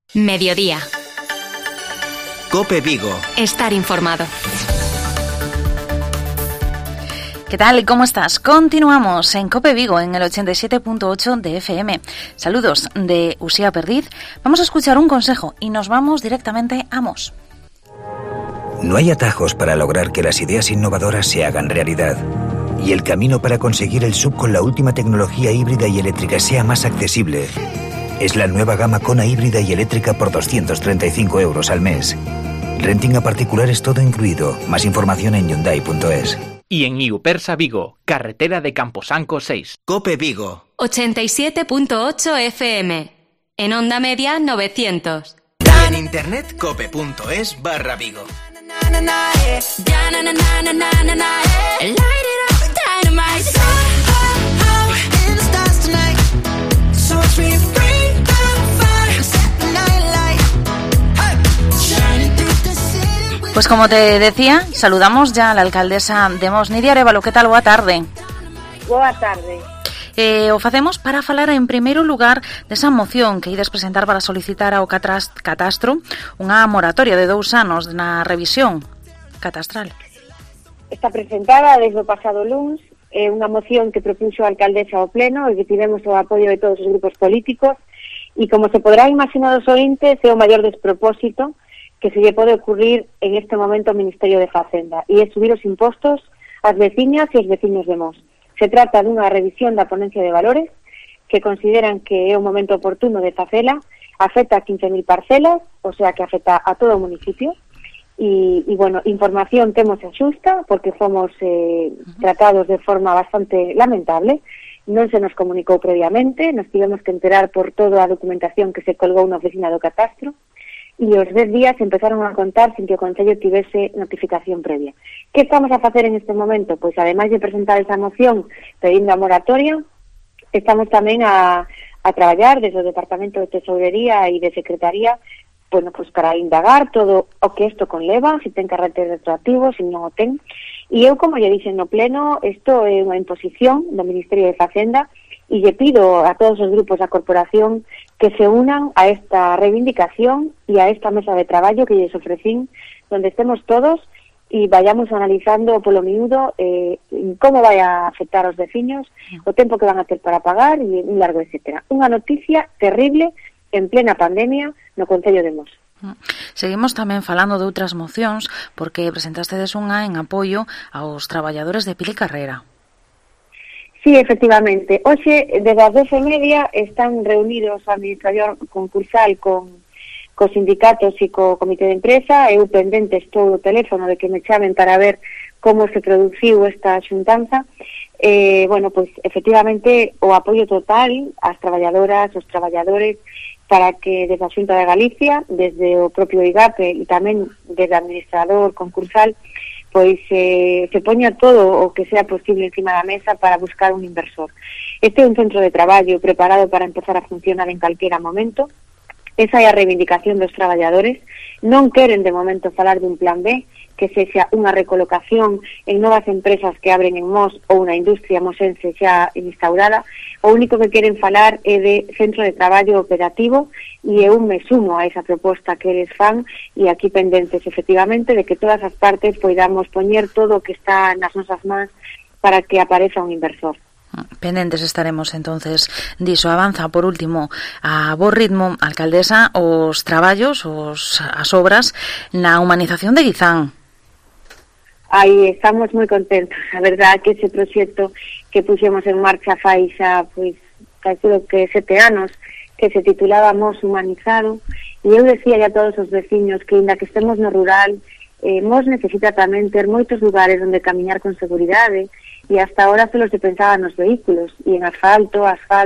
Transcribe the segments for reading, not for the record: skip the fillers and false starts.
Mediodía. COPE Vigo. Estar informado. ¿Qué tal? ¿Cómo estás? Continuamos en COPE Vigo en el 87.8 de FM. Saludos de Usía Perdiz. Vamos a escuchar un consejo y nos vamos directamente a Mos. No hay atajos para lograr que las ideas innovadoras se hagan realidad. Y el camino para conseguir el SUV con la última tecnología híbrida y eléctrica sea más accesible es la nueva gama Kona híbrida y eléctrica por 235 € al mes. Renting a particulares todo incluido. Más información en Hyundai.es. Y en Iupersa Vigo, carretera de Camposanco 6. COPE Vigo. 87.8 FM. En onda media 900. En internet cope.es/Vigo. Pues como te decía, saludamos ya a la alcaldesa de Mos, Nidia Arévalo. ¿Qué tal? Boa tarde. Boa tarde. O facemos para falar en primeiro lugar desa moción que ides presentar para solicitar ao catastro unha moratoria de 2 anos na revisión catastral. Está presentada desde o pasado luns, é unha moción que propuxo a alcaldesa ao pleno e que tivemos o apoio de todos os grupos políticos e como se podrá imaginar os ointes é o maior despropósito que se lle pode ocurrir en este momento ao Ministerio de Facenda e é subir os impostos ás veciñas e os veciños de Mos. Se trata dunha revisión da ponencia de valores que consideran que é o momento oportuno de facela, afecta a 15.000 parcelas, o sea que afecta a todo o municipio e bueno, información temos a xusta porque fomos tratados de forma bastante lamentable, non se nos comunicou previamente, nos tivemos que enterar por toda a documentación que se colgou na oficina do catastro e os 10 días empezaron a contar sin que o Concello tivese notificación previa. Que estamos a facer en este momento? Pois, ademais de presentar esa moción pedindo a moratoria, estamos tamén a traballar desde o Departamento de Tesourería e de Secretaría, bueno, pois para indagar todo o que isto conleva, se ten carácter retroactivo, se non o ten. E eu, como lle dixen no pleno, isto é unha imposición do Ministerio de Facenda e lle pido a todos os grupos da corporación que se unan a esta reivindicación e a esta mesa de traballo que lles ofrecín, donde estemos todos e vayamos analizando polo miúdo como vai a afectar aos veciños, o tempo que van a ter para pagar e un largo etcétera. Unha noticia terrible en plena pandemia no Concello de Mos. Seguimos tamén falando de outras mocións porque presentastedes unha en apoio aos traballadores de Pili Carrera. Sí, efectivamente. Hoxe, desde as 12:30, están reunidos o administrador concursal cos sindicatos e co comité de empresa. Eu pendente estou do teléfono de que me chamen para ver como se produciu esta xuntanza. Bueno, pois, efectivamente, o apoio total ás traballadoras, aos traballadores, para que desde a Xunta de Galicia, desde o propio IGAPE e tamén desde o administrador concursal, pois se poña todo o que sea posible encima da mesa para buscar un inversor. Este é un centro de traballo preparado para empezar a funcionar en calquera momento. Esa é a reivindicación dos traballadores. Non queren de momento falar dun plan B, que sexa unha recolocación en novas empresas que abren en Mos ou na industria mosense xa instaurada. O único que queren falar é de centro de traballo operativo e eu me sumo a esa proposta que eles fan e aquí pendentes efectivamente de que todas as partes poidamos poñer todo o que está nas nosas mans para que apareza un inversor. Pendentes estaremos entonces diso. Avanza por último a bo ritmo, alcaldesa, os traballos, as obras na humanización de Guizán. Aí estamos moi contentos. A verdade que ese proxecto que puxemos en marcha fai xa, pois, calculo que 7 anos, que se titulaba Mos Humanizado, e eu decía a todos os veciños que, ainda que estemos no rural, Mos necesita tamén ter moitos lugares onde camiñar con seguridade, e hasta ahora solo se pensaba nos vehículos, e en asfalto.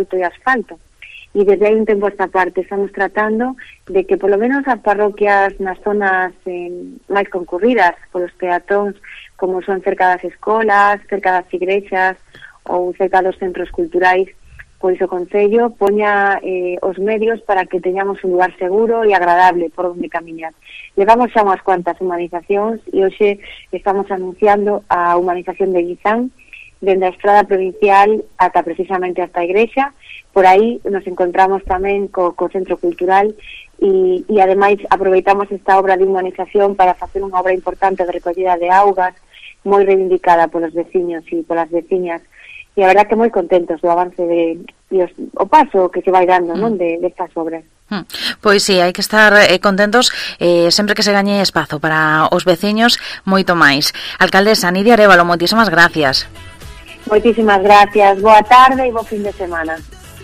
E desde aí un tempo esta parte estamos tratando de que polo menos as parroquias nas zonas máis concurridas polos peatóns, como son cerca das escolas, cerca das igrexas ou cerca dos centros culturais, pois o Concello poña os medios para que teñamos un lugar seguro e agradable por onde camiñar. Levamos xa unhas cuantas humanizacións e hoxe estamos anunciando a humanización de Guizán, dende a estrada provincial ata precisamente hasta a igrexa. Por aí nos encontramos tamén co Centro Cultural e ademais aproveitamos esta obra de humanización para facer unha obra importante de recollida de augas moi reivindicada polos veciños e polas veciñas, e a verdad que moi contentos do avance o paso que se vai dando, non, destas obras. Pois sí, hai que estar contentos sempre que se gañe espazo para os veciños, moito máis. Alcaldesa Nidia Arévalo, moitísimas gracias. Moitísimas gracias, boa tarde e bo fin de semana.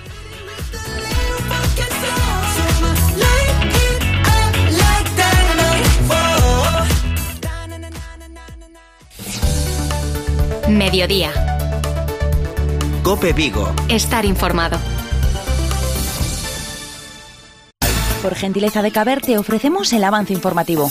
Mediodía. COPE Vigo. Estar informado. Por gentileza de Caber te ofrecemos el avance informativo.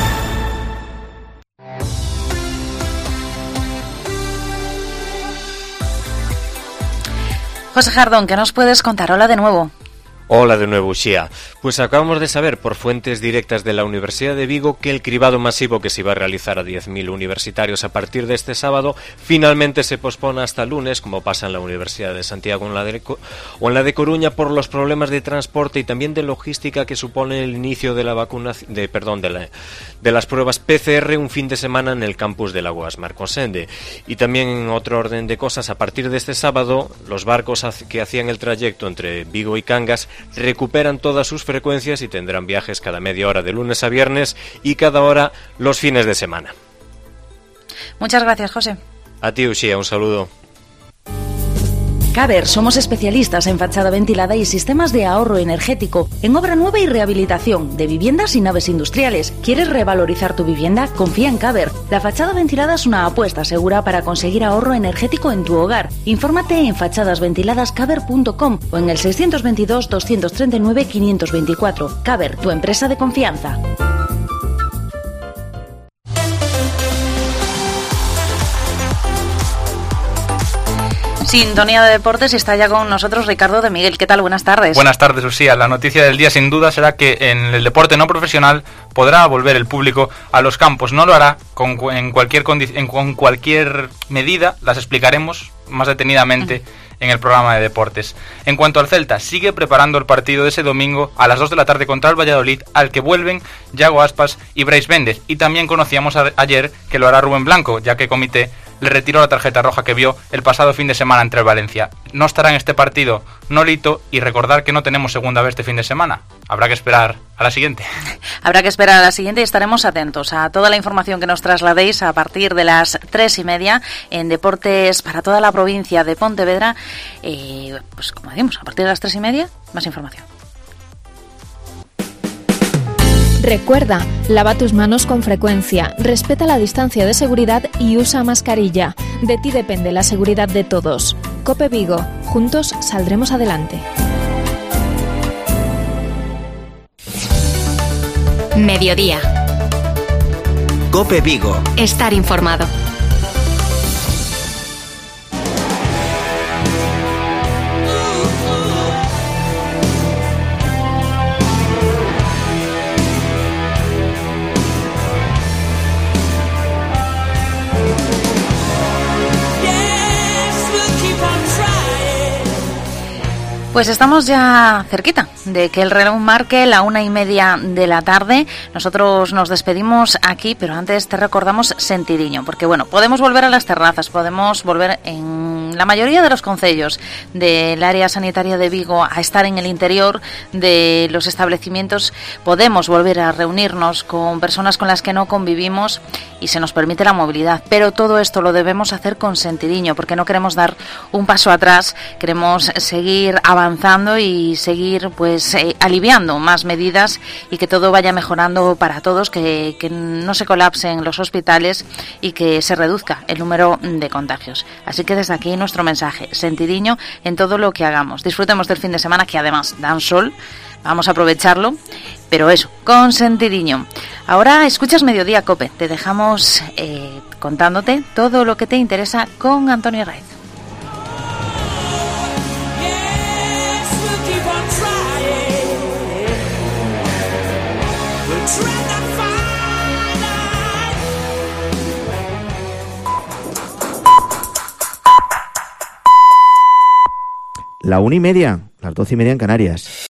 José Jardón, ¿qué nos puedes contar? Hola de nuevo. Hola de nuevo, Uxía. Pues acabamos de saber por fuentes directas de la Universidad de Vigo que el cribado masivo que se iba a realizar a 10.000 universitarios a partir de este sábado finalmente se pospone hasta el lunes, como pasa en la Universidad de Santiago o en la de Coruña, por los problemas de transporte y también de logística que supone el inicio de la vacunación, de las pruebas PCR un fin de semana en el campus de la UAS Marcosende. Y también en otro orden de cosas, a partir de este sábado, los barcos que hacían el trayecto entre Vigo y Cangas recuperan todas sus frecuencias y tendrán viajes cada media hora de lunes a viernes y cada hora los fines de semana. Muchas gracias, José. A ti, Uxía, un saludo. Caber, somos especialistas en fachada ventilada y sistemas de ahorro energético, en obra nueva y rehabilitación de viviendas y naves industriales. ¿Quieres revalorizar tu vivienda? Confía en Caber. La fachada ventilada es una apuesta segura para conseguir ahorro energético en tu hogar. Infórmate en fachadasventiladascaber.com o en el 622 239 524. Caber, tu empresa de confianza. Sintonía de Deportes, y está ya con nosotros Ricardo de Miguel. ¿Qué tal? Buenas tardes. Buenas tardes, Lucía. La noticia del día sin duda será que en el deporte no profesional podrá volver el público a los campos. No lo hará con cualquier medida, las explicaremos más detenidamente en el programa de deportes. En cuanto al Celta, sigue preparando el partido de ese domingo a las 2 de la tarde contra el Valladolid, al que vuelven Yago Aspas y Brais Méndez. Y también conocíamos ayer que lo hará Rubén Blanco, ya que Comité le retiró la tarjeta roja que vio el pasado fin de semana entre el Valencia. No estará en este partido Nolito, y recordar que no tenemos segunda vez este fin de semana. Habrá que esperar a la siguiente. Habrá que esperar a la siguiente y estaremos atentos a toda la información que nos trasladéis a partir de las 3:30 en Deportes para toda la provincia de Pontevedra. Pues como decimos, a partir de las 3:30, más información. Recuerda, lava tus manos con frecuencia, respeta la distancia de seguridad y usa mascarilla. De ti depende la seguridad de todos. COPE Vigo, juntos saldremos adelante. Mediodía. COPE Vigo. Estar informado. Pues estamos ya cerquita de que el reloj marque la 1:30 de la tarde. Nosotros nos despedimos aquí, pero antes te recordamos Sentidiño, porque bueno, podemos volver a las terrazas, podemos volver en la mayoría de los concellos del área sanitaria de Vigo a estar en el interior de los establecimientos, podemos volver a reunirnos con personas con las que no convivimos y se nos permite la movilidad, pero todo esto lo debemos hacer con Sentidiño, porque no queremos dar un paso atrás, queremos seguir avanzando y seguir pues aliviando más medidas y que todo vaya mejorando para todos, que no se colapsen los hospitales y que se reduzca el número de contagios. Así que desde aquí nuestro mensaje, Sentidiño en todo lo que hagamos. Disfrutemos del fin de semana, que además dan sol, vamos a aprovecharlo, pero eso, con Sentidiño. Ahora escuchas Mediodía Cope, te dejamos contándote todo lo que te interesa con Antonio Raiz. La 1:30, las 12:30 en Canarias.